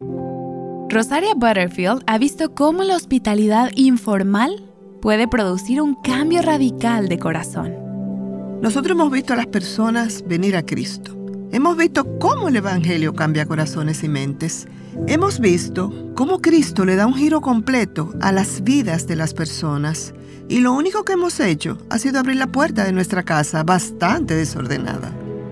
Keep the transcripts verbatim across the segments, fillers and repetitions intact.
Rosaria Butterfield ha visto cómo la hospitalidad informal puede producir un cambio radical de corazón. Nosotros hemos visto a las personas venir a Cristo. Hemos visto cómo el Evangelio cambia corazones y mentes. Hemos visto cómo Cristo le da un giro completo a las vidas de las personas. Y lo único que hemos hecho ha sido abrir la puerta de nuestra casa, bastante desordenada.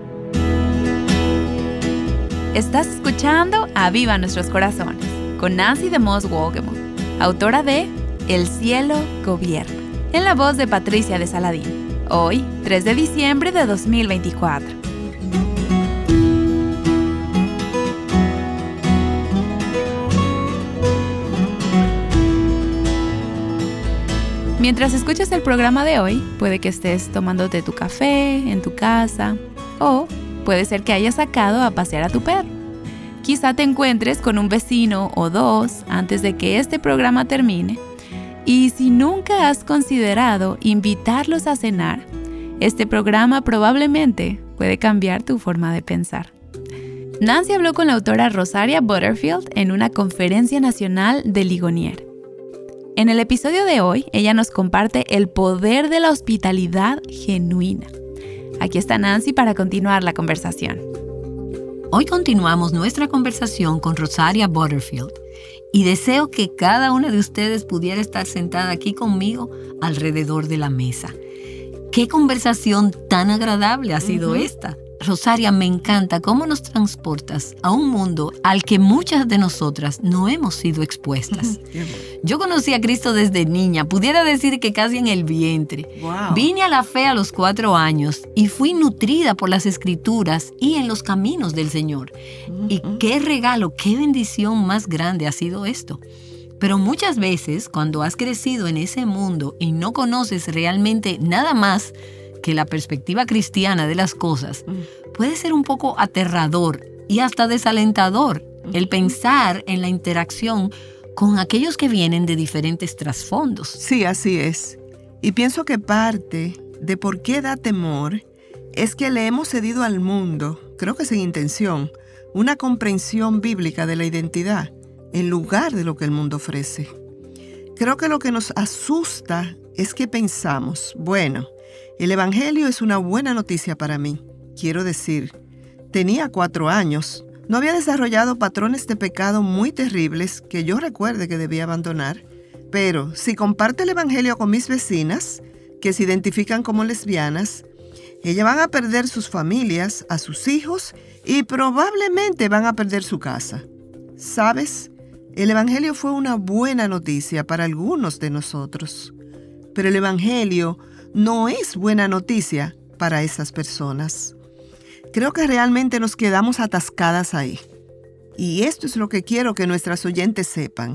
Estás escuchando Aviva Nuestros Corazones con Nancy DeMoss Wolgemuth, autora de El cielo gobierna, en la voz de Patricia de Saladín. Hoy, tres de diciembre de dos mil veinticuatro. Mientras escuchas el programa de hoy, puede que estés tomándote tu café en tu casa o puede ser que hayas sacado a pasear a tu perro. Quizá te encuentres con un vecino o dos antes de que este programa termine. Y si nunca has considerado invitarlos a cenar, este programa probablemente puede cambiar tu forma de pensar. Nancy habló con la autora Rosaria Butterfield en una conferencia nacional de Ligonier. En el episodio de hoy, ella nos comparte el poder de la hospitalidad genuina. Aquí está Nancy para continuar la conversación. Hoy continuamos nuestra conversación con Rosaria Butterfield y deseo que cada una de ustedes pudiera estar sentada aquí conmigo alrededor de la mesa. ¡Qué conversación tan agradable ha sido uh-huh. esta! Rosaria, me encanta cómo nos transportas a un mundo al que muchas de nosotras no hemos sido expuestas. Yo conocí a Cristo desde niña, pudiera decir que casi en el vientre. Wow. Vine a la fe a los cuatro años y fui nutrida por las Escrituras y en los caminos del Señor. Uh-huh. Y qué regalo, qué bendición más grande ha sido esto. Pero muchas veces, cuando has crecido en ese mundo y no conoces realmente nada más que la perspectiva cristiana de las cosas, puede ser un poco aterrador y hasta desalentador el pensar en la interacción con aquellos que vienen de diferentes trasfondos. Sí, así es. Y pienso que parte de por qué da temor es que le hemos cedido al mundo, creo que sin intención, una comprensión bíblica de la identidad en lugar de lo que el mundo ofrece. Creo que lo que nos asusta es que pensamos, bueno, el Evangelio es una buena noticia para mí. Quiero decir, tenía cuatro años, no había desarrollado patrones de pecado muy terribles que yo recuerde que debía abandonar, pero si comparto el Evangelio con mis vecinas, que se identifican como lesbianas, ellas van a perder sus familias, a sus hijos y probablemente van a perder su casa. ¿Sabes? El Evangelio fue una buena noticia para algunos de nosotros, pero el Evangelio no es buena noticia para esas personas. Creo que realmente nos quedamos atascadas ahí. Y esto es lo que quiero que nuestras oyentes sepan.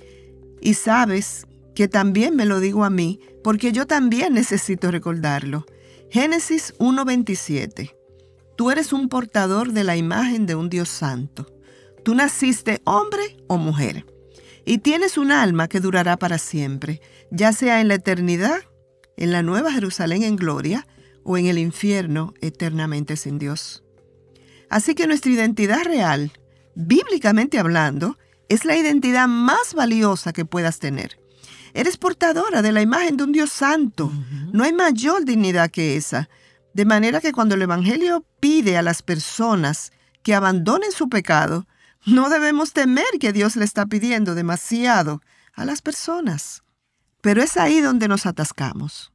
Y sabes que también me lo digo a mí, porque yo también necesito recordarlo. Génesis uno veintisiete. Tú eres un portador de la imagen de un Dios santo. Tú naciste hombre o mujer. Y tienes un alma que durará para siempre, ya sea en la eternidad, en la Nueva Jerusalén en gloria, o en el infierno eternamente sin Dios. Así que nuestra identidad real, bíblicamente hablando, es la identidad más valiosa que puedas tener. Eres portadora de la imagen de un Dios santo. Uh-huh. No hay mayor dignidad que esa. De manera que cuando el Evangelio pide a las personas que abandonen su pecado, no debemos temer que Dios le está pidiendo demasiado a las personas. Pero es ahí donde nos atascamos.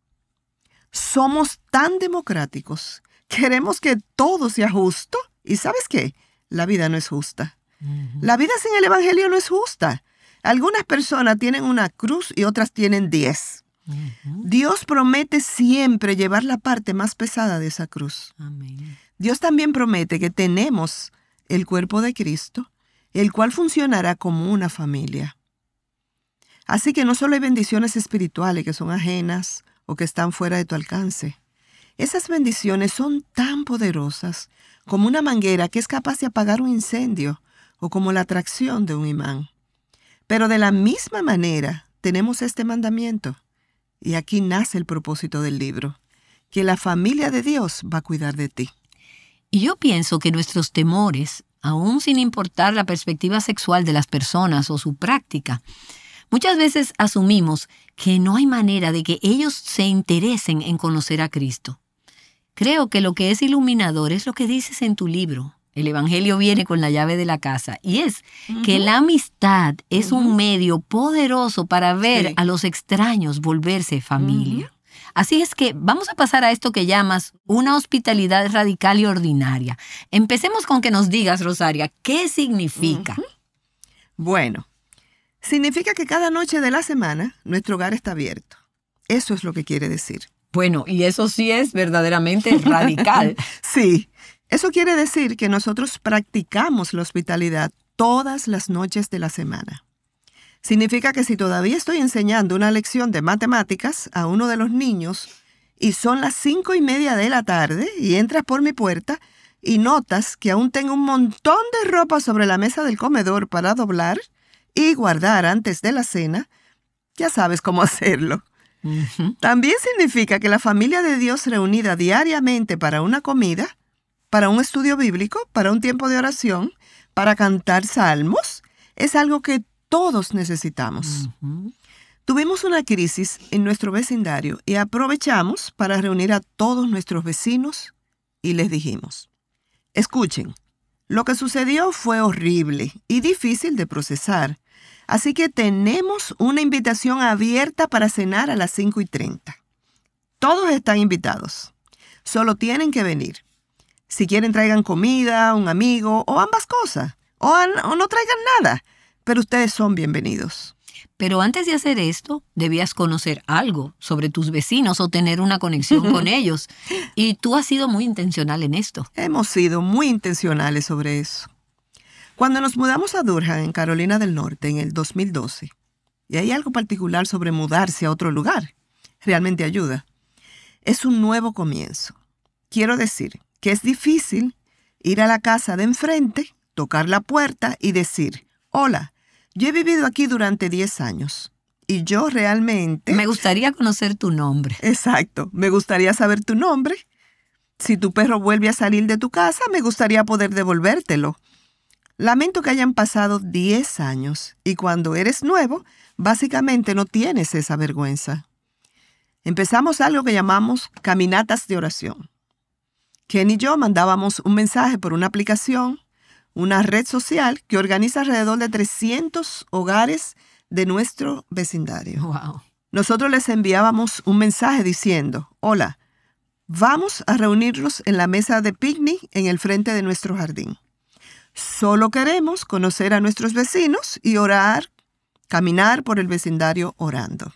Somos tan democráticos. Queremos que todo sea justo. ¿Y sabes qué? La vida no es justa. Uh-huh. La vida sin el Evangelio no es justa. Algunas personas tienen una cruz y otras tienen diez. Uh-huh. Dios promete siempre llevar la parte más pesada de esa cruz. Amén. Dios también promete que tenemos el cuerpo de Cristo, el cual funcionará como una familia. Así que no solo hay bendiciones espirituales que son ajenas o que están fuera de tu alcance. Esas bendiciones son tan poderosas como una manguera que es capaz de apagar un incendio o como la atracción de un imán. Pero de la misma manera tenemos este mandamiento. Y aquí nace el propósito del libro, que la familia de Dios va a cuidar de ti. Y yo pienso que nuestros temores aún sin importar la perspectiva sexual de las personas o su práctica. Muchas veces asumimos que no hay manera de que ellos se interesen en conocer a Cristo. Creo que lo que es iluminador es lo que dices en tu libro. El Evangelio viene con la llave de la casa, y es uh-huh. que la amistad es uh-huh. un medio poderoso para ver sí. a los extraños volverse familia. Uh-huh. Así es que vamos a pasar a esto que llamas una hospitalidad radical y ordinaria. Empecemos con que nos digas, Rosaria, ¿qué significa? Uh-huh. Bueno, significa que cada noche de la semana nuestro hogar está abierto. Eso es lo que quiere decir. Bueno, y eso sí es verdaderamente radical. Sí. Eso quiere decir que nosotros practicamos la hospitalidad todas las noches de la semana. Significa que si todavía estoy enseñando una lección de matemáticas a uno de los niños y son las cinco y media de la tarde y entras por mi puerta y notas que aún tengo un montón de ropa sobre la mesa del comedor para doblar y guardar antes de la cena, ya sabes cómo hacerlo. Uh-huh. También significa que la familia de Dios reunida diariamente para una comida, para un estudio bíblico, para un tiempo de oración, para cantar salmos, es algo que todos necesitamos. Uh-huh. Tuvimos una crisis en nuestro vecindario y aprovechamos para reunir a todos nuestros vecinos y les dijimos, escuchen, lo que sucedió fue horrible y difícil de procesar, así que tenemos una invitación abierta para cenar a las cinco y treinta. Todos están invitados, solo tienen que venir. Si quieren, traigan comida, un amigo o ambas cosas. O, an, o no traigan nada. Pero ustedes son bienvenidos. Pero antes de hacer esto, debías conocer algo sobre tus vecinos o tener una conexión con ellos. Y tú has sido muy intencional en esto. Hemos sido muy intencionales sobre eso. Cuando nos mudamos a Durham, en Carolina del Norte, en el dos mil doce, y hay algo particular sobre mudarse a otro lugar, realmente ayuda. Es un nuevo comienzo. Quiero decir que es difícil ir a la casa de enfrente, tocar la puerta y decir, hola, yo he vivido aquí durante diez años y yo realmente... Me gustaría conocer tu nombre. Exacto, me gustaría saber tu nombre. Si tu perro vuelve a salir de tu casa, me gustaría poder devolvértelo. Lamento que hayan pasado diez años y cuando eres nuevo, básicamente no tienes esa vergüenza. Empezamos algo que llamamos caminatas de oración. Ken y yo mandábamos un mensaje por una aplicación, una red social que organiza alrededor de trescientos hogares de nuestro vecindario. Wow. Nosotros les enviábamos un mensaje diciendo, hola, vamos a reunirnos en la mesa de picnic en el frente de nuestro jardín. Solo queremos conocer a nuestros vecinos y orar, caminar por el vecindario orando.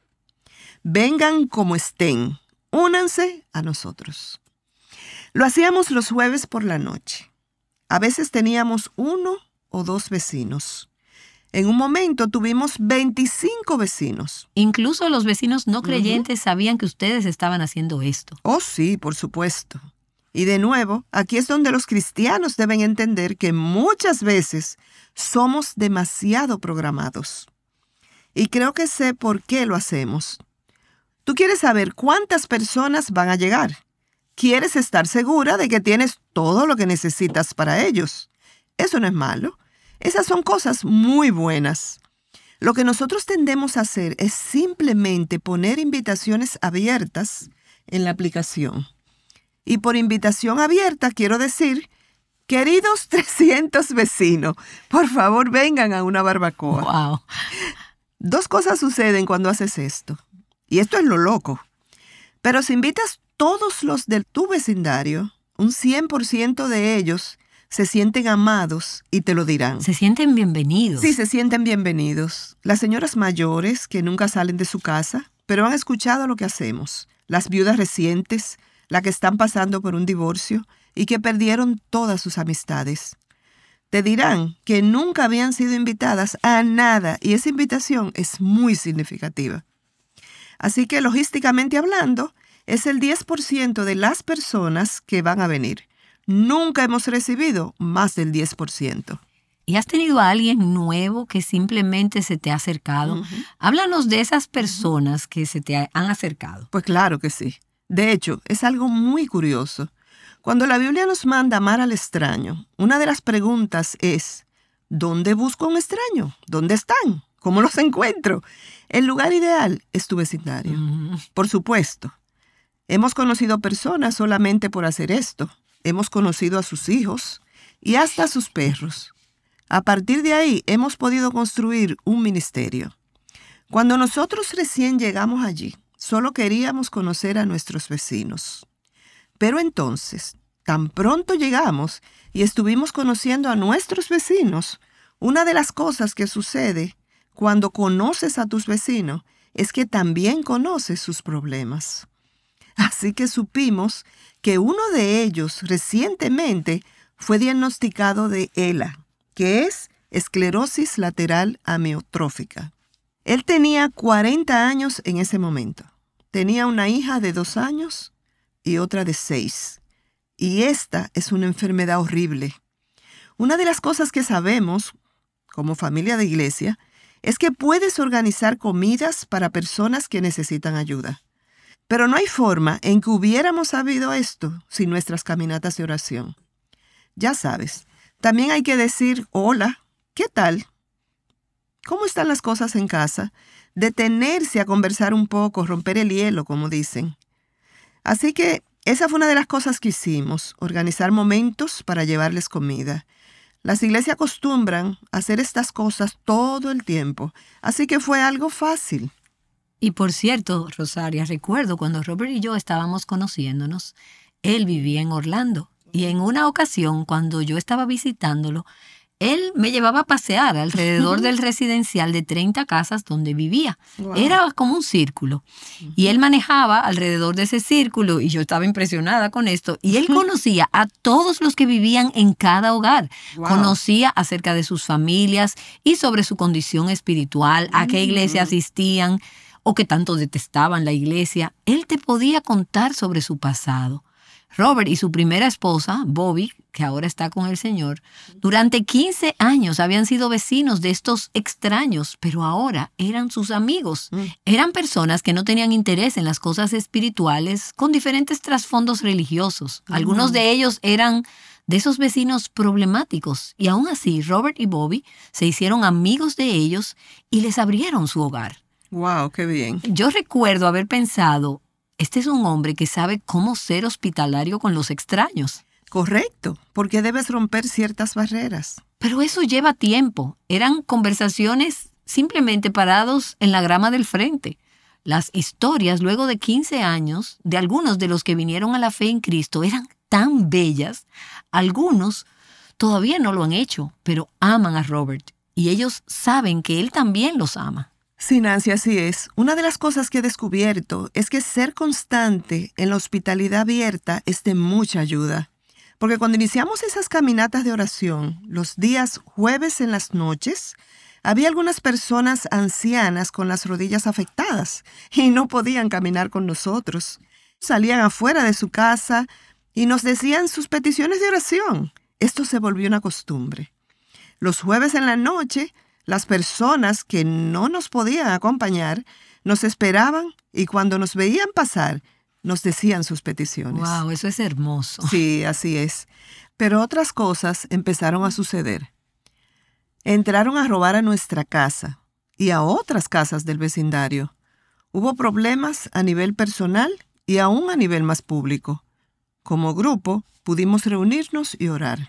Vengan como estén, únanse a nosotros. Lo hacíamos los jueves por la noche. A veces teníamos uno o dos vecinos. En un momento tuvimos veinticinco vecinos. Incluso los vecinos no creyentes uh-huh. sabían que ustedes estaban haciendo esto. Oh, sí, por supuesto. Y de nuevo, aquí es donde los cristianos deben entender que muchas veces somos demasiado programados. Y creo que sé por qué lo hacemos. Tú quieres saber cuántas personas van a llegar. Quieres estar segura de que tienes todo lo que necesitas para ellos. Eso no es malo. Esas son cosas muy buenas. Lo que nosotros tendemos a hacer es simplemente poner invitaciones abiertas en la aplicación. Y por invitación abierta quiero decir, queridos trescientos vecinos, por favor vengan a una barbacoa. Wow. Dos cosas suceden cuando haces esto. Y esto es lo loco. Pero si invitas todos los de tu vecindario, un cien por ciento de ellos se sienten amados y te lo dirán. Se sienten bienvenidos. Sí, se sienten bienvenidos. Las señoras mayores que nunca salen de su casa, pero han escuchado lo que hacemos. Las viudas recientes, las que están pasando por un divorcio y que perdieron todas sus amistades. Te dirán que nunca habían sido invitadas a nada y esa invitación es muy significativa. Así que logísticamente hablando, es el diez por ciento de las personas que van a venir. Nunca hemos recibido más del diez por ciento. ¿Y has tenido a alguien nuevo que simplemente se te ha acercado? Uh-huh. Háblanos de esas personas que se te han acercado. Pues claro que sí. De hecho, es algo muy curioso, Cuando la Biblia nos manda amar al extraño, una de las preguntas es, ¿dónde busco un extraño? ¿Dónde están? ¿Cómo los encuentro? El lugar ideal es tu vecindario. Mm. Por supuesto, hemos conocido personas solamente por hacer esto. Hemos conocido a sus hijos y hasta a sus perros. A partir de ahí hemos podido construir un ministerio. Cuando nosotros recién llegamos allí, solo queríamos conocer a nuestros vecinos. Pero entonces, tan pronto llegamos y estuvimos conociendo a nuestros vecinos, una de las cosas que sucede cuando conoces a tus vecinos es que también conoces sus problemas. Así que supimos que uno de ellos recientemente fue diagnosticado de E L A, que es esclerosis lateral amiotrófica. Él tenía cuarenta años en ese momento. Tenía una hija de dos años y otra de seis. Y esta es una enfermedad horrible. Una de las cosas que sabemos, como familia de iglesia, es que puedes organizar comidas para personas que necesitan ayuda. Pero no hay forma en que hubiéramos sabido esto sin nuestras caminatas de oración. Ya sabes, también hay que decir, hola, ¿qué tal? ¿Cómo están las cosas en casa? Detenerse a conversar un poco, romper el hielo, como dicen. Así que esa fue una de las cosas que hicimos, organizar momentos para llevarles comida. Las iglesias acostumbran a hacer estas cosas todo el tiempo, así que fue algo fácil. Y por cierto, Rosaria, recuerdo cuando Robert y yo estábamos conociéndonos, él vivía en Orlando. Y en una ocasión, cuando yo estaba visitándolo, él me llevaba a pasear alrededor del residencial de treinta casas donde vivía. Wow. Era como un círculo. Uh-huh. Y él manejaba alrededor de ese círculo y yo estaba impresionada con esto. Y él conocía a todos los que vivían en cada hogar. Wow. Conocía acerca de sus familias y sobre su condición espiritual, uh-huh. a qué iglesia asistían o que tanto detestaban la iglesia. Él te podía contar sobre su pasado. Robert y su primera esposa, Bobby, que ahora está con el Señor, durante quince años habían sido vecinos de estos extraños, pero ahora eran sus amigos. Mm. Eran personas que no tenían interés en las cosas espirituales, con diferentes trasfondos religiosos. Mm. Algunos de ellos eran de esos vecinos problemáticos, y aún así Robert y Bobby se hicieron amigos de ellos y les abrieron su hogar. ¡Wow, qué bien! Yo recuerdo haber pensado, este es un hombre que sabe cómo ser hospitalario con los extraños. Correcto, porque debes romper ciertas barreras. Pero eso lleva tiempo. Eran conversaciones simplemente parados en la grama del frente. Las historias, luego de quince años, de algunos de los que vinieron a la fe en Cristo eran tan bellas. Algunos todavía no lo han hecho, pero aman a Robert. Y ellos saben que él también los ama. Sí, Nancy, así es. Una de las cosas que he descubierto es que ser constante en la hospitalidad abierta es de mucha ayuda. Porque cuando iniciamos esas caminatas de oración, los días jueves en las noches, había algunas personas ancianas con las rodillas afectadas y no podían caminar con nosotros. Salían afuera de su casa y nos decían sus peticiones de oración. Esto se volvió una costumbre. Los jueves en la noche, las personas que no nos podían acompañar nos esperaban y cuando nos veían pasar, nos decían sus peticiones. ¡Wow! Eso es hermoso. Sí, así es. Pero otras cosas empezaron a suceder. Entraron a robar a nuestra casa y a otras casas del vecindario. Hubo problemas a nivel personal y aún a nivel más público. Como grupo, pudimos reunirnos y orar.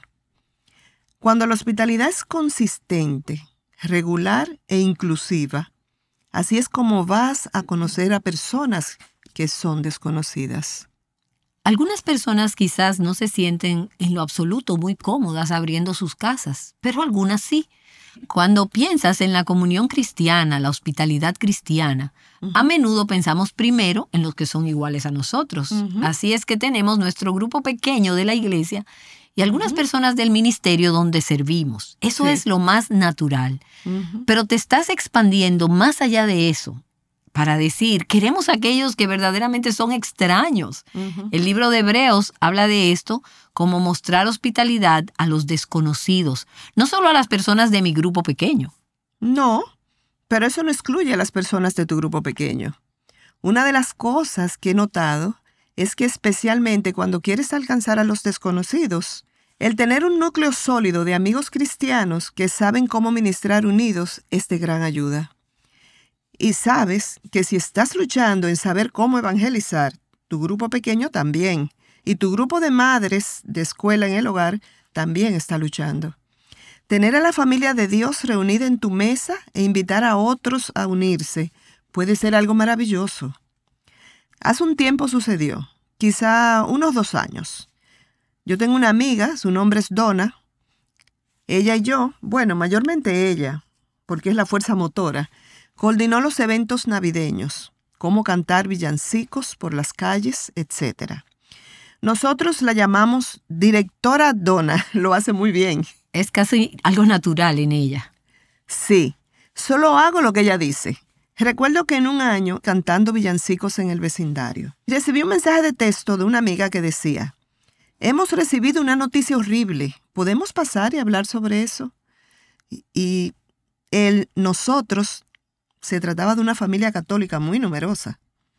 Cuando la hospitalidad es consistente, regular e inclusiva, así es como vas a conocer a personas que son desconocidas. Algunas personas quizás no se sienten en lo absoluto muy cómodas abriendo sus casas, pero algunas sí. Cuando piensas en la comunión cristiana, la hospitalidad cristiana, uh-huh. a menudo pensamos primero en los que son iguales a nosotros. Uh-huh. Así es que tenemos nuestro grupo pequeño de la iglesia y algunas uh-huh. personas del ministerio donde servimos. Eso sí. es lo más natural. Uh-huh. Pero te estás expandiendo más allá de eso para decir, queremos a aquellos que verdaderamente son extraños. Uh-huh. El libro de Hebreos habla de esto como mostrar hospitalidad a los desconocidos, no solo a las personas de mi grupo pequeño. No, pero eso no excluye a las personas de tu grupo pequeño. Una de las cosas que he notado es que especialmente cuando quieres alcanzar a los desconocidos, el tener un núcleo sólido de amigos cristianos que saben cómo ministrar unidos es de gran ayuda. Y sabes que si estás luchando en saber cómo evangelizar, tu grupo pequeño también, y tu grupo de madres de escuela en el hogar también está luchando. Tener a la familia de Dios reunida en tu mesa e invitar a otros a unirse puede ser algo maravilloso. Hace un tiempo sucedió, quizá unos dos años. Yo tengo una amiga, su nombre es Donna. Ella y yo, bueno, mayormente ella, porque es la fuerza motora, coordinó los eventos navideños, cómo cantar villancicos por las calles, etcétera. Nosotros la llamamos Directora Donna, lo hace muy bien. Es casi algo natural en ella. Sí, solo hago lo que ella dice. Recuerdo que en un año, cantando villancicos en el vecindario, recibí un mensaje de texto de una amiga que decía: hemos recibido una noticia horrible. ¿Podemos pasar y hablar sobre eso? Y, y el nosotros se trataba de una familia católica muy numerosa.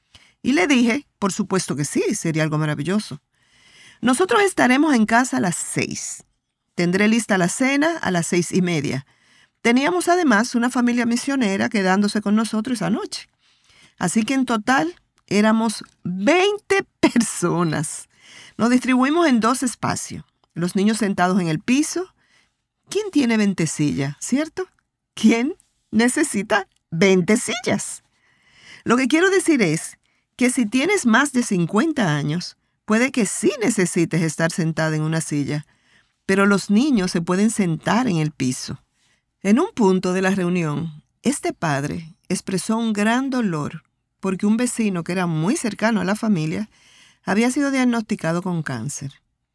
Y le dije, por supuesto que sí, sería algo maravilloso. Nosotros estaremos en casa a las seis. Tendré lista la cena a las seis y media. Teníamos además una familia misionera quedándose con nosotros esa noche. Así que en total éramos veinte personas. Nos distribuimos en dos espacios. Los niños sentados en el piso. ¿Quién tiene veinte sillas, cierto? ¿Quién necesita veinte sillas? Lo que quiero decir es que si tienes más de cincuenta años, puede que sí necesites estar sentada en una silla, pero los niños se pueden sentar en el piso. En un punto de la reunión, este padre expresó un gran dolor porque un vecino que era muy cercano a la familia había sido diagnosticado con cáncer.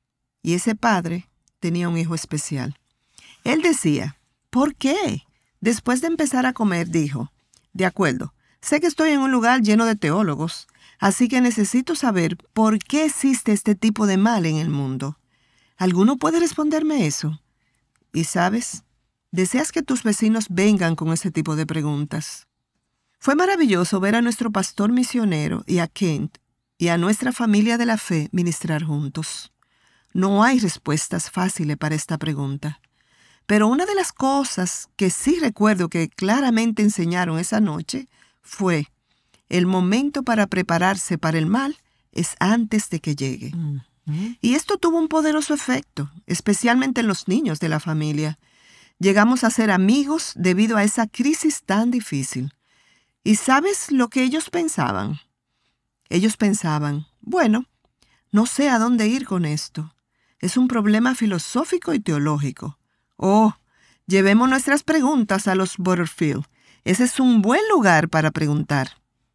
Y ese padre tenía un hijo especial. Él decía, ¿por qué? Después de empezar a comer, dijo, de acuerdo, sé que estoy en un lugar lleno de teólogos, así que necesito saber por qué existe este tipo de mal en el mundo. ¿Alguno puede responderme eso? Y sabes, deseas que tus vecinos vengan con ese tipo de preguntas. Fue maravilloso ver a nuestro pastor misionero y a Kent y a nuestra familia de la fe ministrar juntos. No hay respuestas fáciles para esta pregunta. Pero una de las cosas que sí recuerdo que claramente enseñaron esa noche fue: el momento para prepararse para el mal es antes de que llegue. Mm-hmm. Y esto tuvo un poderoso efecto, especialmente en los niños de la familia. Llegamos a ser amigos debido a esa crisis tan difícil. ¿Y sabes lo que ellos pensaban? Ellos pensaban, bueno, no sé a dónde ir con esto. Es un problema filosófico y teológico. Oh, llevemos nuestras preguntas a los Butterfield. Ese es un buen lugar para preguntar.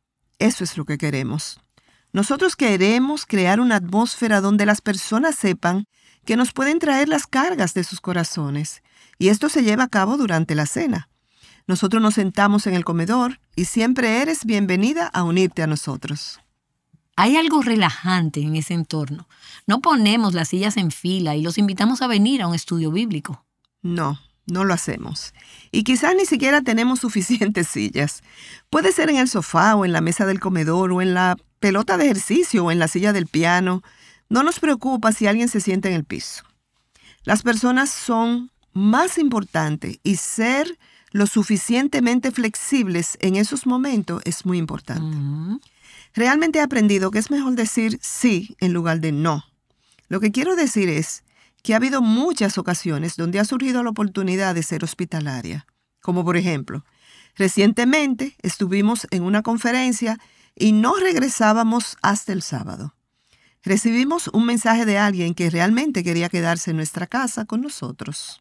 Eso es lo que queremos. Nosotros queremos crear una atmósfera donde las personas sepan que nos pueden traer las cargas de sus corazones. Y esto se lleva a cabo durante la cena. Nosotros nos sentamos en el comedor y siempre eres bienvenida a unirte a nosotros. Hay algo relajante en ese entorno. No ponemos las sillas en fila y los invitamos a venir a un estudio bíblico. No, no lo hacemos. Y quizás ni siquiera tenemos suficientes sillas. Puede ser en el sofá o en la mesa del comedor o en la pelota de ejercicio o en la silla del piano. No nos preocupa si alguien se sienta en el piso. Las personas son más importantes y ser lo suficientemente flexibles en esos momentos es muy importante. Uh-huh. Realmente he aprendido que es mejor decir sí en lugar de no. Lo que quiero decir es que ha habido muchas ocasiones donde ha surgido la oportunidad de ser hospitalaria. Como por ejemplo, recientemente estuvimos en una conferencia y no regresábamos hasta el sábado. Recibimos un mensaje de alguien que realmente quería quedarse en nuestra casa con nosotros.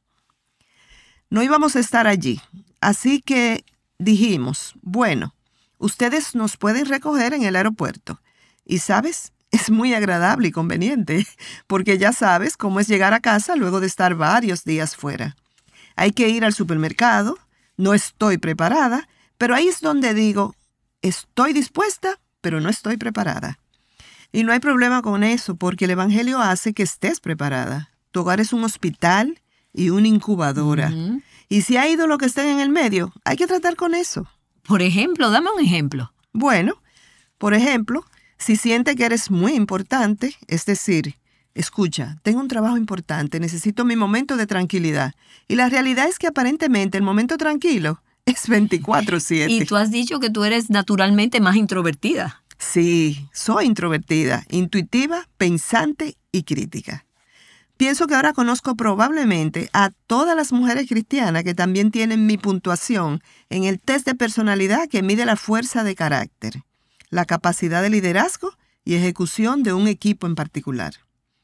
No íbamos a estar allí, así que dijimos, bueno, ustedes nos pueden recoger en el aeropuerto. Y ¿sabes? Es muy agradable y conveniente, porque ya sabes cómo es llegar a casa luego de estar varios días fuera. Hay que ir al supermercado, no estoy preparada, pero ahí es donde digo, estoy dispuesta, pero no estoy preparada. Y no hay problema con eso, porque el Evangelio hace que estés preparada. Tu hogar es un hospital y una incubadora. Uh-huh. Y si ha ido lo que esté en el medio, hay que tratar con eso. Por ejemplo, dame un ejemplo. Bueno, por ejemplo, Si siente que eres muy importante, es decir, escucha, tengo un trabajo importante, necesito mi momento de tranquilidad. Y la realidad es que aparentemente el momento tranquilo es veinticuatro siete. Y tú has dicho que tú eres naturalmente más introvertida. Sí, soy introvertida, intuitiva, pensante y crítica. Pienso que ahora conozco probablemente a todas las mujeres cristianas que también tienen mi puntuación en el test de personalidad que mide la fuerza de carácter, la capacidad de liderazgo y ejecución de un equipo en particular.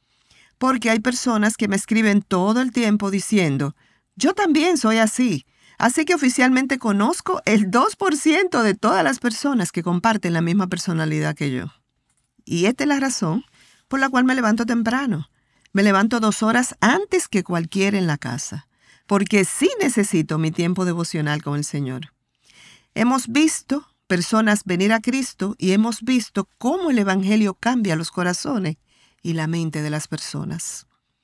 Porque hay personas que me escriben todo el tiempo diciendo, yo también soy así, así que oficialmente conozco el dos por ciento de todas las personas que comparten la misma personalidad que yo. Y esta es la razón por la cual me levanto temprano. Me levanto dos horas antes que cualquiera en la casa, porque sí necesito mi tiempo devocional con el Señor. Hemos visto personas venir a Cristo y hemos visto cómo el Evangelio cambia los corazones y la mente de las personas.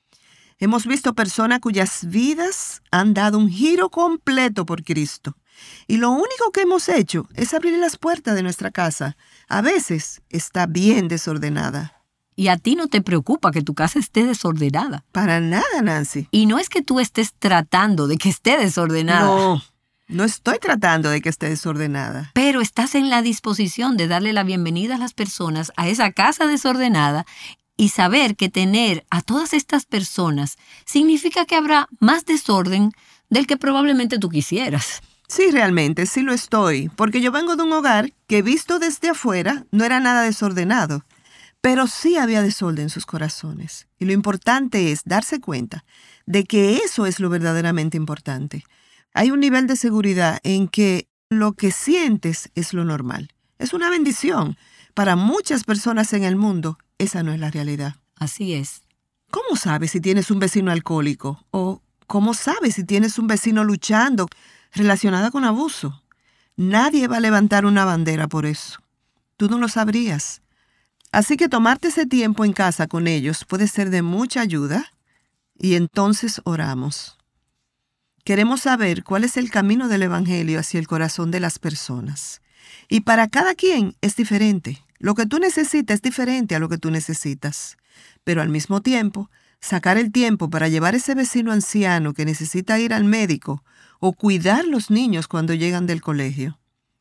Hemos visto personas cuyas vidas han dado un giro completo por Cristo. Y lo único que hemos hecho es abrir las puertas de nuestra casa. A veces está bien desordenada. Y a ti no te preocupa que tu casa esté desordenada. Para nada, Nancy. Y no es que tú estés tratando de que esté desordenada. No, no estoy tratando de que esté desordenada. Pero estás en la disposición de darle la bienvenida a las personas a esa casa desordenada y saber que tener a todas estas personas significa que habrá más desorden del que probablemente tú quisieras. Sí, realmente, sí lo estoy, porque yo vengo de un hogar que visto desde afuera no era nada desordenado. Pero sí había desorden en sus corazones. Y lo importante es darse cuenta de que eso es lo verdaderamente importante. Hay un nivel de seguridad en que lo que sientes es lo normal. Es una bendición. Para muchas personas en el mundo, esa no es la realidad. Así es. ¿Cómo sabes si tienes un vecino alcohólico? ¿O cómo sabes si tienes un vecino luchando relacionado con abuso? Nadie va a levantar una bandera por eso. Tú no lo sabrías. Así que tomarte ese tiempo en casa con ellos puede ser de mucha ayuda y entonces oramos. Queremos saber cuál es el camino del Evangelio hacia el corazón de las personas. Y para cada quien es diferente. Lo que tú necesitas es diferente a lo que tú necesitas. Pero al mismo tiempo, sacar el tiempo para llevar a ese vecino anciano que necesita ir al médico o cuidar los niños cuando llegan del colegio.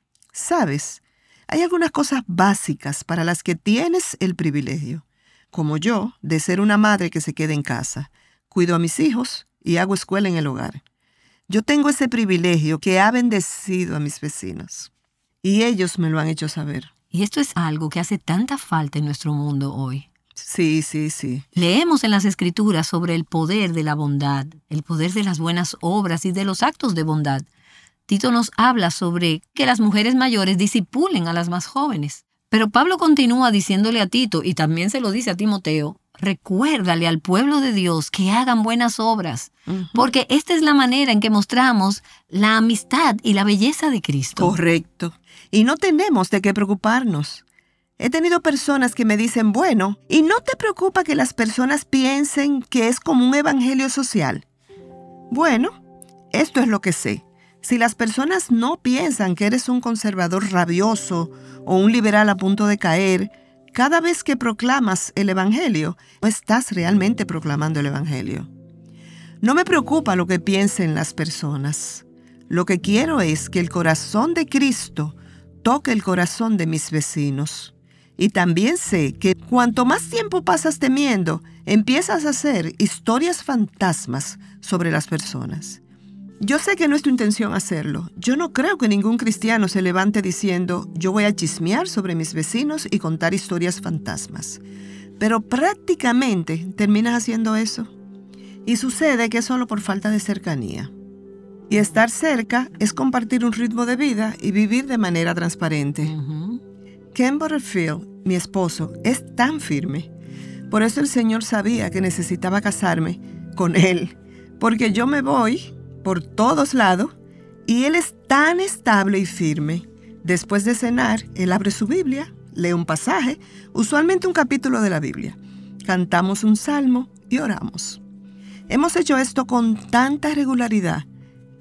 ¿Sabes? Hay algunas cosas básicas para las que tienes el privilegio, como yo, de ser una madre que se queda en casa, cuido a mis hijos y hago escuela en el hogar. Yo tengo ese privilegio que ha bendecido a mis vecinos y ellos me lo han hecho saber. Y esto es algo que hace tanta falta en nuestro mundo hoy. Sí, sí, sí. Leemos en las Escrituras sobre el poder de la bondad, el poder de las buenas obras y de los actos de bondad. Tito nos habla sobre que las mujeres mayores discipulen a las más jóvenes. Pero Pablo continúa diciéndole a Tito, y también se lo dice a Timoteo, recuérdale al pueblo de Dios que hagan buenas obras, uh-huh. porque esta es la manera en que mostramos la amistad y la belleza de Cristo. Correcto. Y no tenemos de qué preocuparnos. He tenido personas que me dicen, bueno, ¿y no te preocupa que las personas piensen que es como un evangelio social? Bueno, esto es lo que sé. Si las personas no piensan que eres un conservador rabioso o un liberal a punto de caer, cada vez que proclamas el Evangelio, no estás realmente proclamando el Evangelio. No me preocupa lo que piensen las personas. Lo que quiero es que el corazón de Cristo toque el corazón de mis vecinos. Y también sé que cuanto más tiempo pasas temiendo, empiezas a hacer historias fantasmas sobre las personas. Yo sé que no es tu intención hacerlo. Yo no creo que ningún cristiano se levante diciendo, yo voy a chismear sobre mis vecinos y contar historias fantasmas. Pero prácticamente terminas haciendo eso. Y sucede que es solo por falta de cercanía. Y estar cerca es compartir un ritmo de vida y vivir de manera transparente. Uh-huh. Ken Butterfield, mi esposo, es tan firme. Por eso el Señor sabía que necesitaba casarme con él. Porque yo me voy por todos lados, y él es tan estable y firme. Después de cenar, él abre su Biblia, lee un pasaje, usualmente un capítulo de la Biblia. Cantamos un salmo y oramos. Hemos hecho esto con tanta regularidad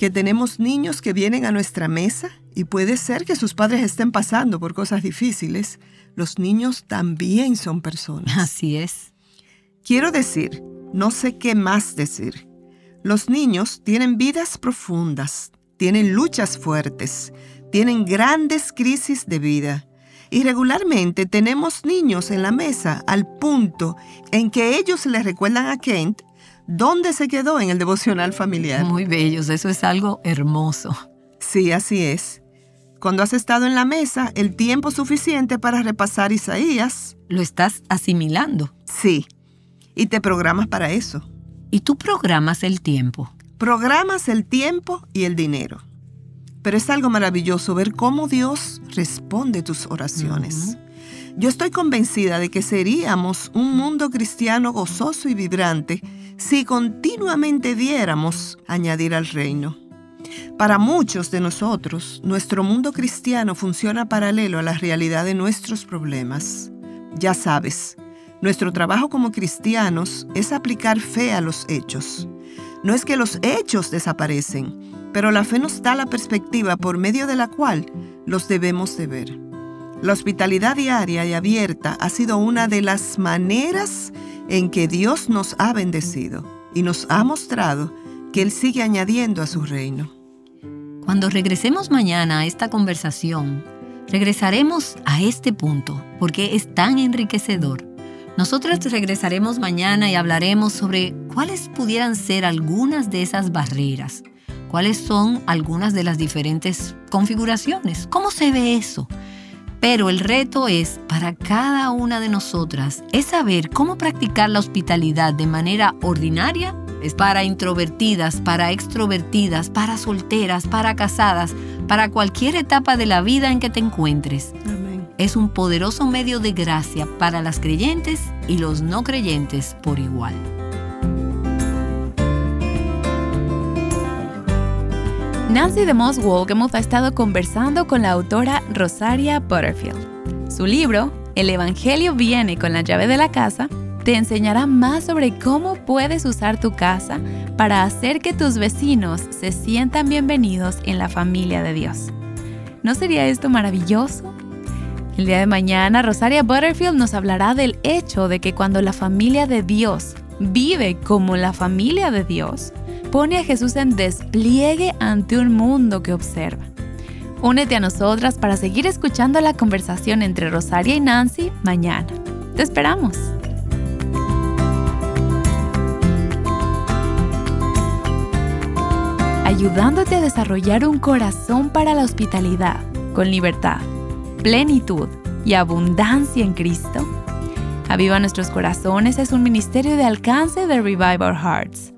que tenemos niños que vienen a nuestra mesa y puede ser que sus padres estén pasando por cosas difíciles. Los niños también son personas. Así es. Quiero decir, no sé qué más decir. Los niños tienen vidas profundas, tienen luchas fuertes, tienen grandes crisis de vida. Y regularmente tenemos niños en la mesa al punto en que ellos le recuerdan a Kent dónde se quedó en el devocional familiar. Muy bellos, eso es algo hermoso. Sí, así es. Cuando has estado en la mesa, el tiempo suficiente para repasar Isaías. Lo estás asimilando. Sí, y te programas para eso. Y tú programas el tiempo. Programas el tiempo y el dinero. Pero es algo maravilloso ver cómo Dios responde tus oraciones. Uh-huh. Yo estoy convencida de que seríamos un mundo cristiano gozoso y vibrante si continuamente viéramos añadir al reino. Para muchos de nosotros, nuestro mundo cristiano funciona paralelo a la realidad de nuestros problemas. Ya sabes, nuestro trabajo como cristianos es aplicar fe a los hechos. No es que los hechos desaparecen, pero la fe nos da la perspectiva por medio de la cual los debemos de ver. La hospitalidad diaria y abierta ha sido una de las maneras en que Dios nos ha bendecido y nos ha mostrado que Él sigue añadiendo a su reino. Cuando regresemos mañana a esta conversación, regresaremos a este punto porque es tan enriquecedor. Nosotras regresaremos mañana y hablaremos sobre cuáles pudieran ser algunas de esas barreras, cuáles son algunas de las diferentes configuraciones, cómo se ve eso. Pero el reto es, para cada una de nosotras, es saber cómo practicar la hospitalidad de manera ordinaria. Es para introvertidas, para extrovertidas, para solteras, para casadas, para cualquier etapa de la vida en que te encuentres. Amén. Es un poderoso medio de gracia para las creyentes y los no creyentes por igual. Nancy DeMoss Wolgemuth ha estado conversando con la autora Rosaria Butterfield. Su libro, El Evangelio viene con la llave de la casa, te enseñará más sobre cómo puedes usar tu casa para hacer que tus vecinos se sientan bienvenidos en la familia de Dios. ¿No sería esto maravilloso? El día de mañana, Rosaria Butterfield nos hablará del hecho de que cuando la familia de Dios vive como la familia de Dios, pone a Jesús en despliegue ante un mundo que observa. Únete a nosotras para seguir escuchando la conversación entre Rosaria y Nancy mañana. ¡Te esperamos! Ayudándote a desarrollar un corazón para la hospitalidad, con libertad, plenitud y abundancia en Cristo. Aviva Nuestros Corazones es un ministerio de alcance de Revive Our Hearts.